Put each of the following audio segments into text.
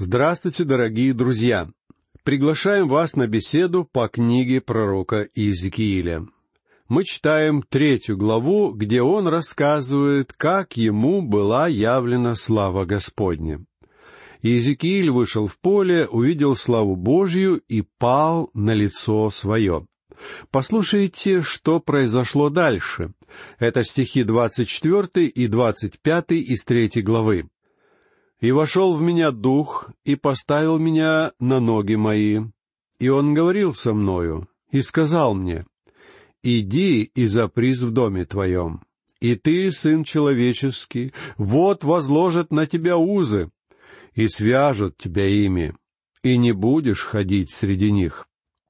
Здравствуйте, дорогие друзья! Приглашаем вас на беседу по книге пророка Иезекииля. Мы читаем 3 главу, где он рассказывает, как ему была явлена слава Господня. Иезекииль вышел в поле, увидел славу Божью и пал на лицо свое. Послушайте, что произошло дальше. Это стихи 24 и 25 из 3 главы. «И вошел в меня дух, и поставил меня на ноги мои. И он говорил со мною, и сказал мне: иди и запрись в доме твоем. И ты, сын человеческий, вот возложат на тебя узы, и свяжут тебя ими, и не будешь ходить среди них».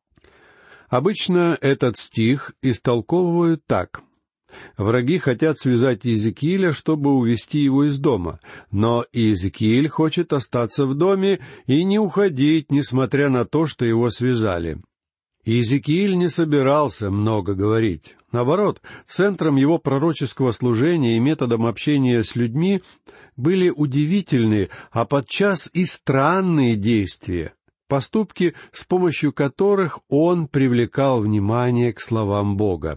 Обычно этот стих истолковывают так: враги хотят связать Иезекииля, чтобы увести его из дома, но Иезекииль хочет остаться в доме и не уходить, несмотря на то, что его связали. Иезекииль не собирался много говорить. Наоборот, центром его пророческого служения и методом общения с людьми были удивительные, а подчас и странные действия, поступки, с помощью которых он привлекал внимание к словам Бога.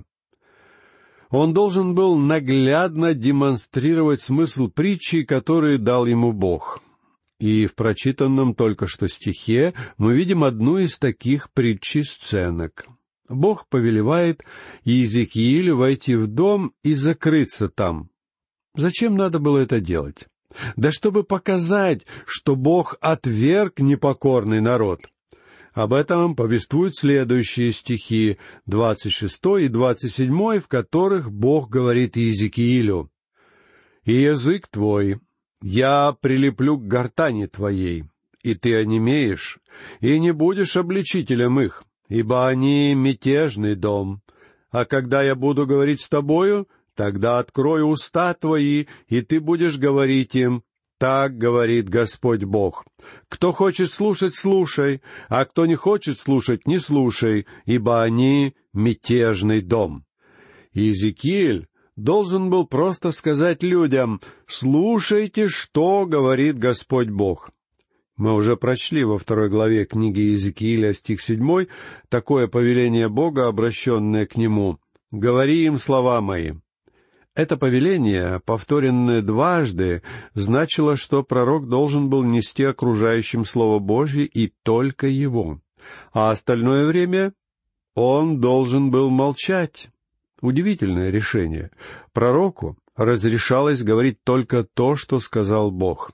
Он должен был наглядно демонстрировать смысл притчи, который дал ему Бог. И в прочитанном только что стихе мы видим одну из таких притчей сценок. Бог повелевает Иезекиилю войти в дом и закрыться там. Зачем надо было это делать? Да чтобы показать, что Бог отверг непокорный народ. Об этом повествуют следующие стихи, 26 и 27, в которых Бог говорит Иезекиилю: «И язык твой я прилеплю к гортани твоей, и ты онемеешь, и не будешь обличителем их, ибо они мятежный дом. А когда я буду говорить с тобою, тогда открою уста твои, и ты будешь говорить им: так говорит Господь Бог. Кто хочет слушать, слушай, а кто не хочет слушать, не слушай, ибо они мятежный дом». Иезекииль должен был просто сказать людям: «Слушайте, что говорит Господь Бог». Мы уже прочли во 2 главе книги Иезекииля, стих 7, такое повеление Бога, обращенное к нему: «Говори им слова мои». Это повеление, повторенное дважды, значило, что пророк должен был нести окружающим Слово Божье и только его, а остальное время он должен был молчать. Удивительное решение. Пророку разрешалось говорить только то, что сказал Бог.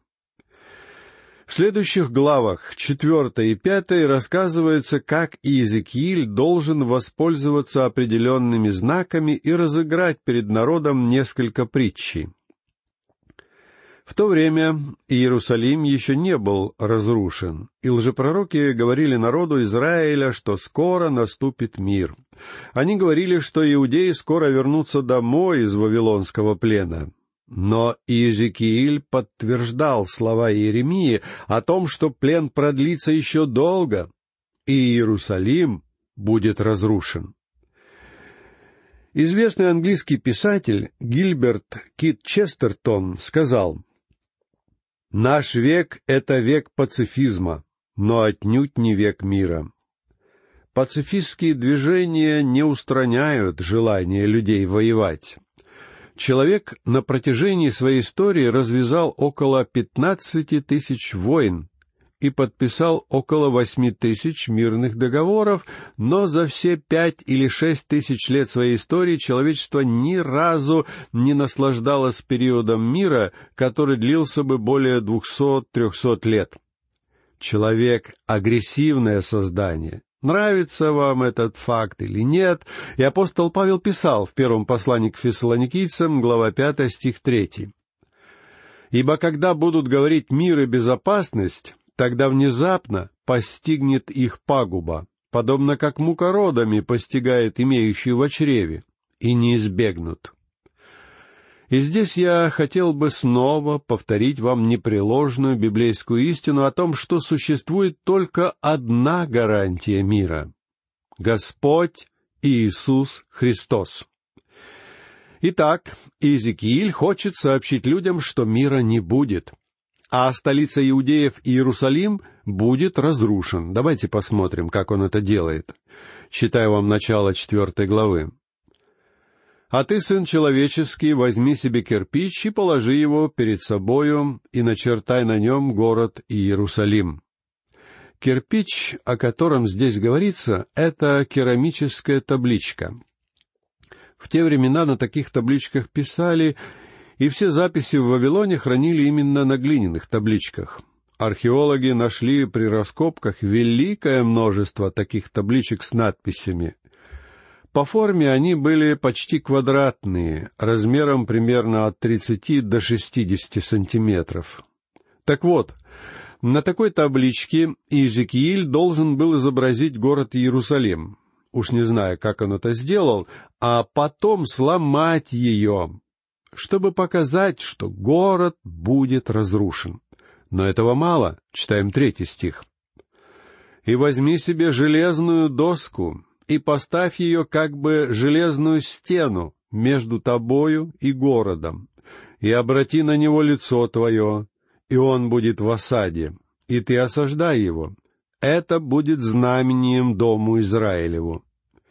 В следующих главах 4 и 5 рассказывается, как Иезекииль должен воспользоваться определенными знаками и разыграть перед народом несколько притчей. В то время Иерусалим еще не был разрушен, и лжепророки говорили народу Израиля, что скоро наступит мир. Они говорили, что иудеи скоро вернутся домой из вавилонского плена. Но Иезекииль подтверждал слова Иеремии о том, что плен продлится еще долго, и Иерусалим будет разрушен. Известный английский писатель Гильберт Кит Честертон сказал: «Наш век — это век пацифизма, но отнюдь не век мира». Пацифистские движения не устраняют желание людей воевать. Человек на протяжении своей истории развязал около 15 тысяч войн и подписал около 8 тысяч мирных договоров, но за все 5 или 6 тысяч лет своей истории человечество ни разу не наслаждалось периодом мира, который длился бы более 200-300 лет. Человек — агрессивное создание. Нравится вам этот факт или нет? И апостол Павел писал в первом послании к Фессалоникийцам, глава 5, стих 3. «Ибо когда будут говорить мир и безопасность, тогда внезапно постигнет их пагуба, подобно как мука родами постигает имеющую в чреве, и не избегнут». И здесь я хотел бы снова повторить вам непреложную библейскую истину о том, что существует только одна гарантия мира — Господь Иисус Христос. Итак, Иезекииль хочет сообщить людям, что мира не будет. а столица иудеев Иерусалим будет разрушен. Давайте посмотрим, как он это делает. Читаю вам начало 4 главы. «А ты, сын человеческий, возьми себе кирпич и положи его перед собою, и начертай на нем город Иерусалим». Кирпич, о котором здесь говорится, это керамическая табличка. В те времена на таких табличках писали, и все записи в Вавилоне хранили именно на глиняных табличках. Археологи нашли при раскопках великое множество таких табличек с надписями. По форме они были почти квадратные, размером примерно от 30 до 60 сантиметров. Так вот, на такой табличке Иезекииль должен был изобразить город Иерусалим. Уж не знаю, как он это сделал, а потом сломать ее, чтобы показать, что город будет разрушен. Но этого мало. Читаем 3 стих. «И возьми себе железную доску, и поставь ее как бы железную стену между тобою и городом, и обрати на него лицо твое, и он будет в осаде, и ты осаждай его. Это будет знамением дому Израилеву».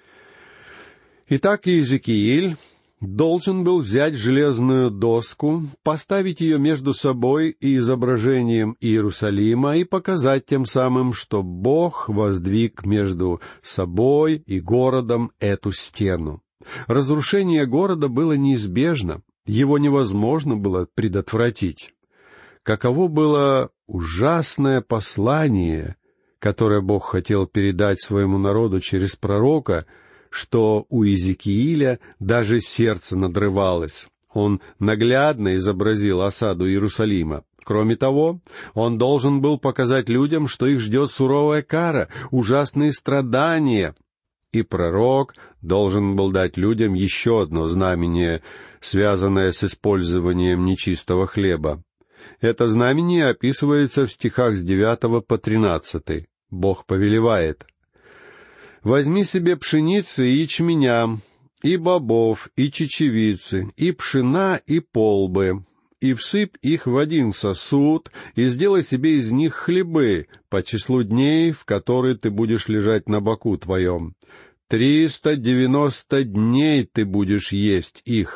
Итак, Иезекииль должен был взять железную доску, поставить ее между собой и изображением Иерусалима и показать тем самым, что Бог воздвиг между собой и городом эту стену. Разрушение города было неизбежно, его невозможно было предотвратить. Каково было ужасное послание, которое Бог хотел передать своему народу через пророка, что у Иезекииля даже сердце надрывалось. Он наглядно изобразил осаду Иерусалима. Кроме того, он должен был показать людям, что их ждет суровая кара, ужасные страдания. И пророк должен был дать людям еще одно знамение, связанное с использованием нечистого хлеба. Это знамение описывается в стихах с 9 по 13. Бог повелевает: «Возьми себе пшеницы и ячменя, и бобов, и чечевицы, и пшена, и полбы, и всыпь их в один сосуд, и сделай себе из них хлебы по числу дней, в которые ты будешь лежать на боку твоем. 390 дней ты будешь есть их.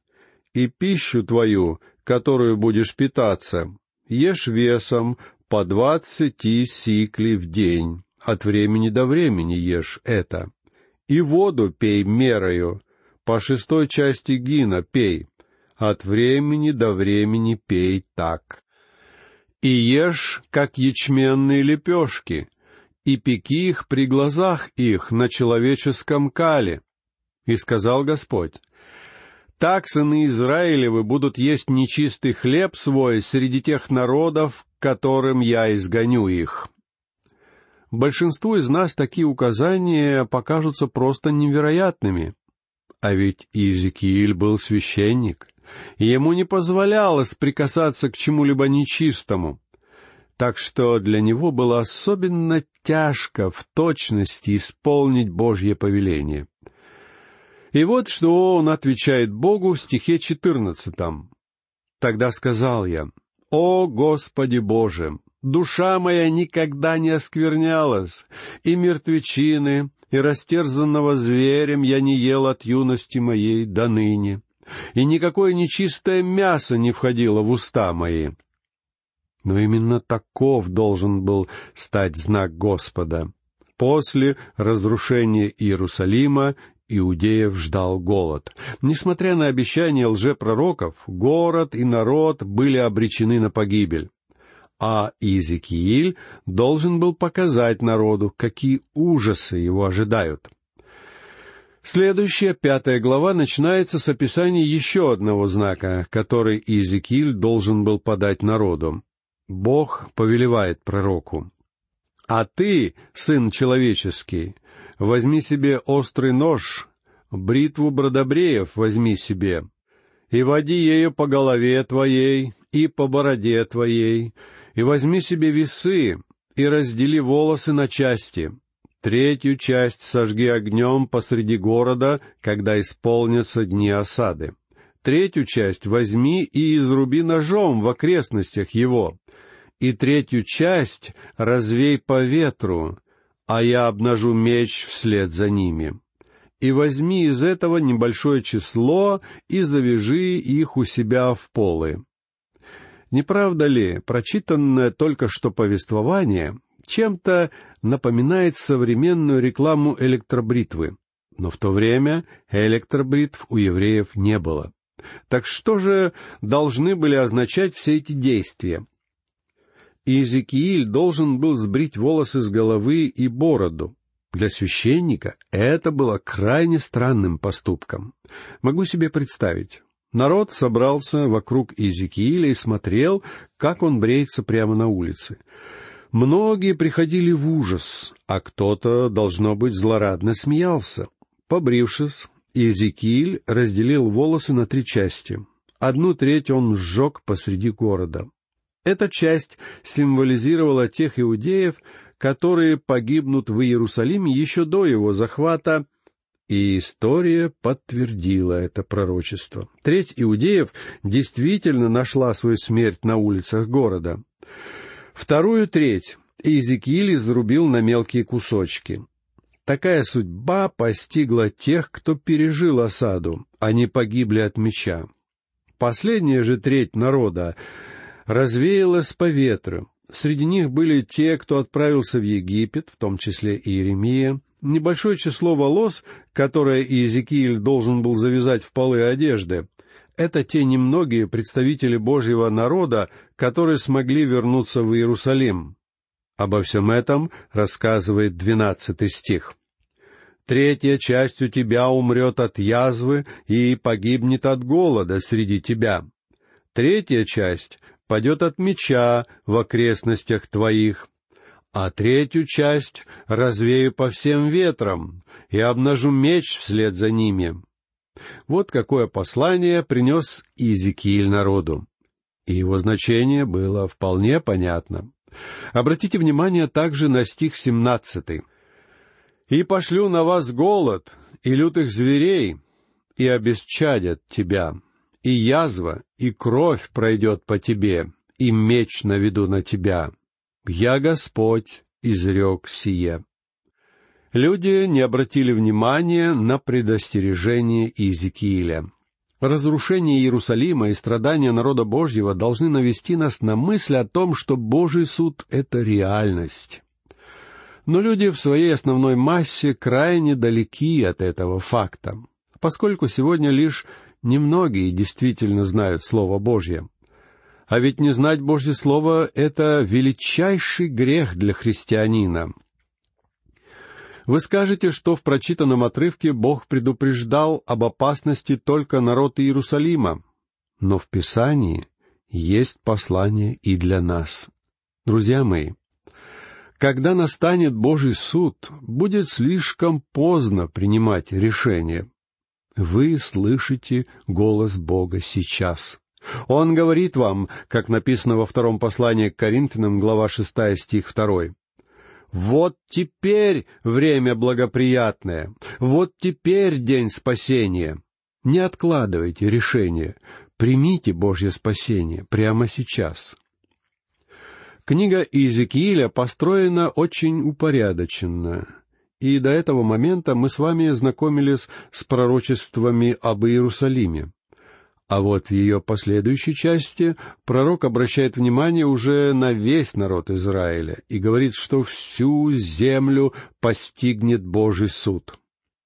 И пищу твою, которую будешь питаться, ешь весом по 20 сиклей в день. От времени до времени ешь это. И воду пей мерою, по 6 части гина пей. От времени до времени пей так. И ешь, как ячменные лепешки, и пеки их при глазах их на человеческом кале. И сказал Господь: так сыны Израилевы будут есть нечистый хлеб свой среди тех народов, которым я изгоню их». Большинству из нас такие указания покажутся просто невероятными. А ведь Иезекииль был священник, и ему не позволялось прикасаться к чему-либо нечистому. Так что для него было особенно тяжко в точности исполнить Божье повеление. И вот что он отвечает Богу в стихе 14. «Тогда сказал я: О Господи Боже, душа моя никогда не осквернялась, и мертвечины, и растерзанного зверем я не ел от юности моей до ныне, и никакое нечистое мясо не входило в уста мои». Но именно таков должен был стать знак Господа. После разрушения Иерусалима иудеев ждал голод. Несмотря на обещания лжепророков, город и народ были обречены на погибель. А Иезекииль должен был показать народу, какие ужасы его ожидают. Следующая 5 глава начинается с описания еще одного знака, который Иезекииль должен был подать народу. Бог повелевает пророку: «А ты, сын человеческий, возьми себе острый нож, бритву бродобреев возьми себе, и води ею по голове твоей и по бороде твоей, и возьми себе весы, и раздели волосы на части. 3 часть сожги огнем посреди города, когда исполнятся дни осады. третью часть возьми и изруби ножом в окрестностях его, и третью часть развей по ветру, а я обнажу меч вслед за ними. И возьми из этого небольшое число и завяжи их у себя в полы». Не правда ли, прочитанное только что повествование чем-то напоминает современную рекламу электробритвы? Но в то время электробритв у евреев не было. Так что же должны были означать все эти действия? Иезекииль должен был сбрить волосы с головы и бороду. Для священника это было крайне странным поступком. Могу себе представить. Народ собрался вокруг Иезекииля и смотрел, как он бреется прямо на улице. Многие приходили в ужас, а кто-то, должно быть, злорадно смеялся. Побрившись, Иезекииль разделил волосы на 3 части. 1/3 он сжег посреди города. Эта часть символизировала тех иудеев, которые погибнут в Иерусалиме еще до его захвата, и история подтвердила это пророчество. 1/3 иудеев действительно нашла свою смерть на улицах города. 2/3 Иезекииль изрубил на мелкие кусочки. Такая судьба постигла тех, кто пережил осаду. Они погибли от меча. Последняя же 1/3 народа развеялась по ветру. Среди них были те, кто отправился в Египет, в том числе и Иеремия. Небольшое число волос, которое Иезекииль должен был завязать в полы одежды, это те немногие представители Божьего народа, которые смогли вернуться в Иерусалим. Обо всем этом рассказывает 12 стих. «Третья часть у тебя умрет от язвы и погибнет от голода среди тебя. 3-я часть падет от меча в окрестностях твоих, а 3-ю часть развею по всем ветрам и обнажу меч вслед за ними». Вот какое послание принес Иезекииль народу. И его значение было вполне понятно. Обратите внимание также на стих 17. «И пошлю на вас голод и лютых зверей, и обесчадят тебя, и язва, и кровь пройдет по тебе, и меч наведу на тебя. Я, Господь, изрек сие». Люди не обратили внимания на предостережение Иезекииля. Разрушение Иерусалима и страдания народа Божьего должны навести нас на мысль о том, что Божий суд — это реальность. Но люди в своей основной массе крайне далеки от этого факта, поскольку сегодня лишь немногие действительно знают Слово Божье. А ведь не знать Божье Слово — это величайший грех для христианина. Вы скажете, что в прочитанном отрывке Бог предупреждал об опасности только народ Иерусалима. Но в Писании есть послание и для нас. Друзья мои, когда настанет Божий суд, будет слишком поздно принимать решение. Вы слышите голос Бога сейчас. Он говорит вам, как написано во 2 послании к Коринфянам, глава 6, стих 2. «Вот теперь время благоприятное, вот теперь день спасения». Не откладывайте решение, примите Божье спасение прямо сейчас. Книга Иезекииля построена очень упорядоченно, и до этого момента мы с вами знакомились с пророчествами об Иерусалиме. А вот в ее последующей части пророк обращает внимание уже на весь народ Израиля и говорит, что всю землю постигнет Божий суд.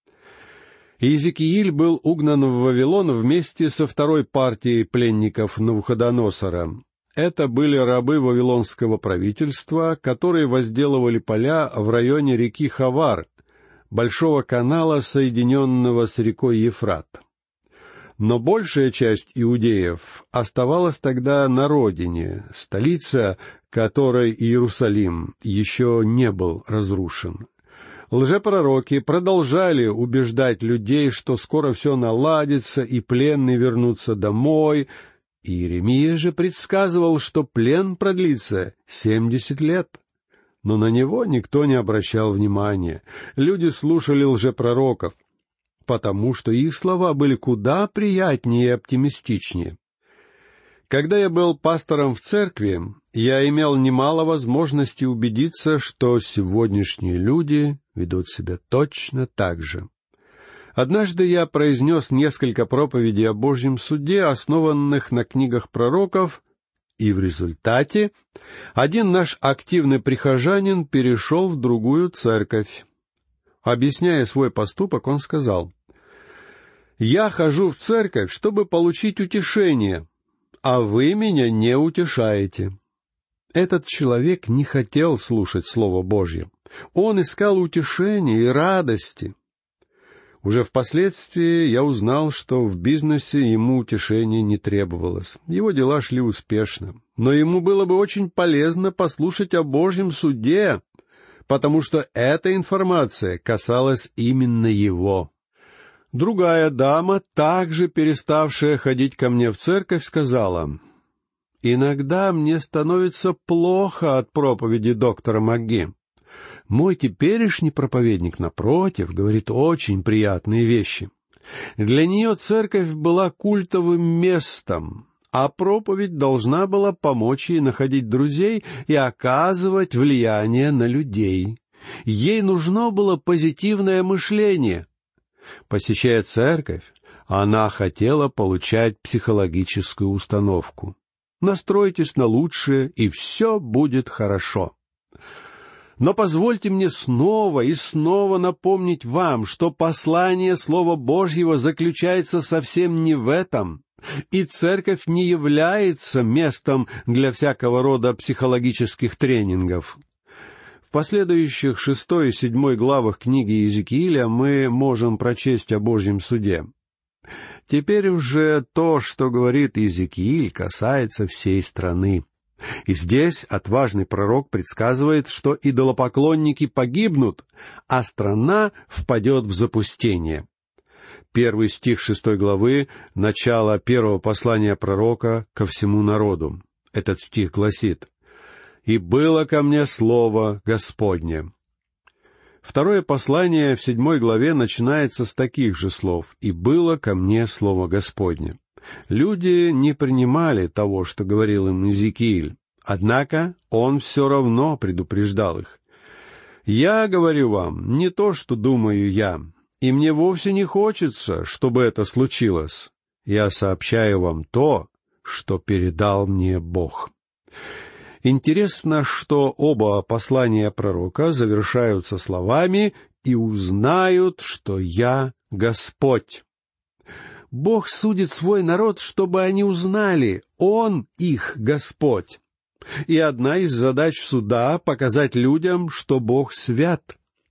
Иезекииль был угнан в Вавилон вместе со второй партией пленников Навуходоносора. Это были рабы вавилонского правительства, которые возделывали поля в районе реки Хавар, большого канала, соединенного с рекой Ефрат. Но большая часть иудеев оставалась тогда на родине, столица которой, Иерусалим, еще не был разрушен. Лжепророки продолжали убеждать людей, что скоро все наладится и пленные вернутся домой. Иеремия же предсказывал, что плен продлится 70 лет. Но на него никто не обращал внимания. Люди слушали лжепророков. потому что их слова были куда приятнее и оптимистичнее. Когда я был пастором в церкви, я имел немало возможностей убедиться, что сегодняшние люди ведут себя точно так же. Однажды я произнес несколько проповедей о Божьем суде, основанных на книгах пророков, и в результате один наш активный прихожанин перешел в другую церковь. Объясняя свой поступок, он сказал: «Я хожу в церковь, чтобы получить утешение, а вы меня не утешаете». Этот человек не хотел слушать Слово Божье. Он искал утешения и радости. Уже впоследствии я узнал, что в бизнесе ему утешения не требовалось. Его дела шли успешно. Но ему было бы очень полезно послушать о Божьем суде, потому что эта информация касалась именно его. Другая дама, также переставшая ходить ко мне в церковь, сказала: «Иногда мне становится плохо от проповеди доктора МакГи. Мой теперешний проповедник, напротив, говорит очень приятные вещи. Для нее церковь была культовым местом, а проповедь должна была помочь ей находить друзей и оказывать влияние на людей. Ей нужно было позитивное мышление. Посещая церковь, она хотела получать психологическую установку. Настройтесь на лучшее, и все будет хорошо. Но позвольте мне снова и снова напомнить вам, что послание Слова Божьего заключается совсем не в этом, и церковь не является местом для всякого рода психологических тренингов». В последующих 6 и 7 главах книги Иезекииля мы можем прочесть о Божьем суде. Теперь уже то, что говорит Иезекииль, касается всей страны. И здесь отважный пророк предсказывает, что идолопоклонники погибнут, а страна впадет в запустение. 1 стих 6 главы — начало первого послания пророка ко всему народу. Этот стих гласит: «И было ко мне слово Господне». Второе послание в 7 главе начинается с таких же слов: «И было ко мне слово Господне». Люди не принимали того, что говорил им Иезекииль, однако он все равно предупреждал их. «Я говорю вам не то, что думаю я, и мне вовсе не хочется, чтобы это случилось. Я сообщаю вам то, что передал мне Бог». Интересно, что оба послания пророка завершаются словами «и узнают, что я Господь». Бог судит свой народ, чтобы они узнали, Он их Господь. И одна из задач суда — показать людям, что Бог свят.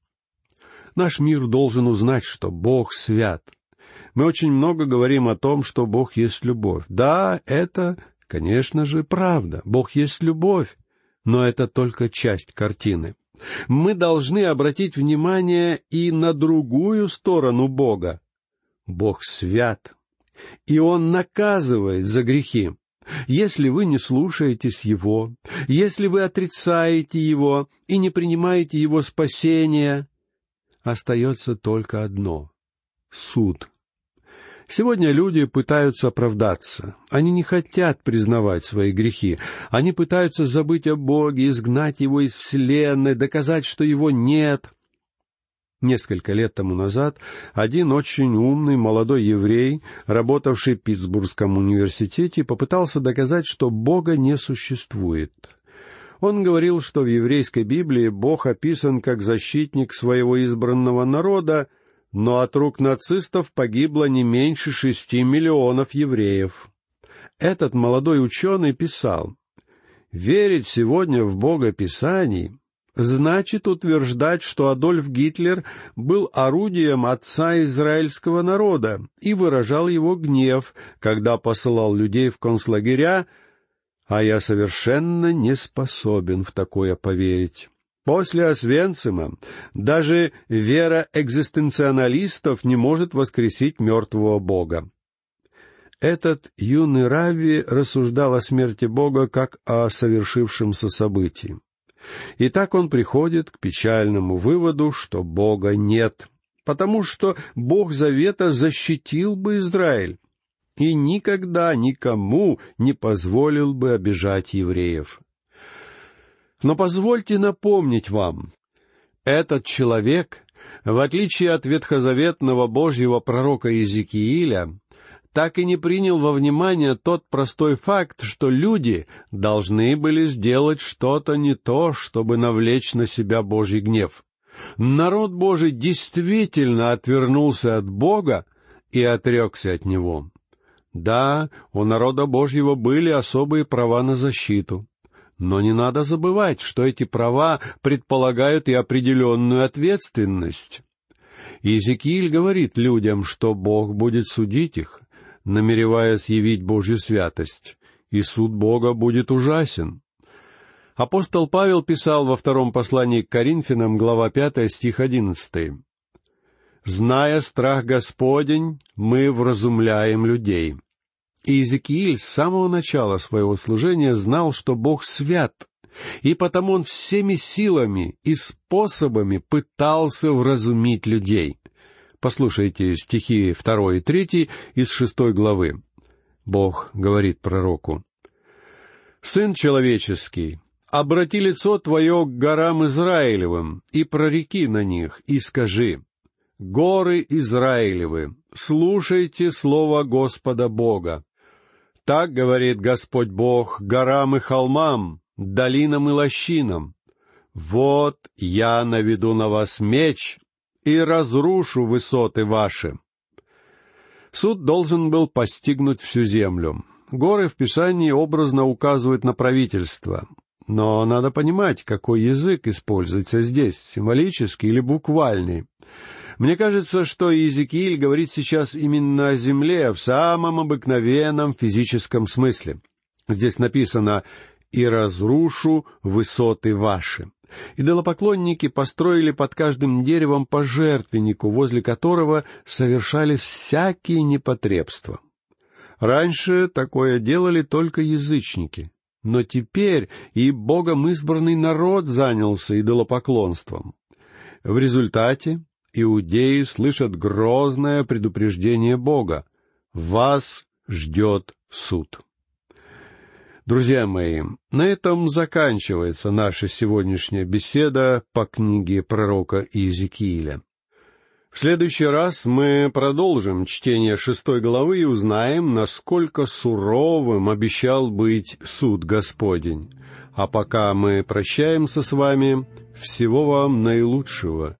Наш мир должен узнать, что Бог свят. Мы очень много говорим о том, что Бог есть любовь. Да, это, конечно же, правда. Бог есть любовь, но это только часть картины. Мы должны обратить внимание и на другую сторону Бога. Бог свят, и Он наказывает за грехи. Если вы не слушаетесь Его, если вы отрицаете Его и не принимаете Его спасения, остается только одно — суд. Сегодня люди пытаются оправдаться. Они не хотят признавать свои грехи. Они пытаются забыть о Боге, изгнать Его из вселенной, доказать, что Его нет. Несколько лет тому назад один очень умный молодой еврей, работавший в Питтсбургском университете, попытался доказать, что Бога не существует. Он говорил, что в еврейской Библии Бог описан как защитник своего избранного народа, но от рук нацистов погибло не меньше 6 миллионов евреев. Этот молодой ученый писал: «Верить сегодня в Бога Писаний значит утверждать, что Адольф Гитлер был орудием отца израильского народа и выражал его гнев, когда посылал людей в концлагеря, а я совершенно не способен в такое поверить. После Освенцима даже вера экзистенциалистов не может воскресить мертвого Бога». Этот юный равви рассуждал о смерти Бога как о совершившемся событии. И так он приходит к печальному выводу, что Бога нет, потому что Бог Завета защитил бы Израиль и никогда никому не позволил бы обижать евреев. Но позвольте напомнить вам, этот человек, в отличие от ветхозаветного Божьего пророка Иезекииля, так и не принял во внимание тот простой факт, что люди должны были сделать что-то не то, чтобы навлечь на себя Божий гнев. Народ Божий действительно отвернулся от Бога и отрекся от Него. Да, у народа Божьего были особые права на защиту. Но не надо забывать, что эти права предполагают и определенную ответственность. Иезекииль говорит людям, что Бог будет судить их, намереваясь явить Божью святость, и суд Бога будет ужасен. Апостол Павел писал во втором послании к Коринфянам, глава 5, стих 11. «Зная страх Господень, мы вразумляем людей». Иезекииль с самого начала своего служения знал, что Бог свят, и потому он всеми силами и способами пытался вразумить людей. Послушайте стихи 2 и 3 из 6 главы. Бог говорит пророку: «Сын человеческий, обрати лицо твое к горам Израилевым и прореки на них, и скажи: горы Израилевы, слушайте слово Господа Бога. Так говорит Господь Бог горам и холмам, долинам и лощинам: вот я наведу на вас меч и разрушу высоты ваши». Суд должен был постигнуть всю землю. Горы в Писании образно указывают на правительство. Но надо понимать, какой язык используется здесь, символический или буквальный. Мне кажется, что Иезекииль говорит сейчас именно о земле в самом обыкновенном физическом смысле. Здесь написано «и разрушу высоты ваши». Идолопоклонники построили под каждым деревом по жертвеннику, возле которого совершали всякие непотребства. Раньше такое делали только язычники, но теперь и Богом избранный народ занялся идолопоклонством. В результате иудеи слышат грозное предупреждение Бога: «Вас ждет суд». Друзья мои, на этом заканчивается наша сегодняшняя беседа по книге пророка Иезекииля. В следующий раз мы продолжим чтение 6 главы и узнаем, насколько суровым обещал быть суд Господень. А пока мы прощаемся с вами, всего вам наилучшего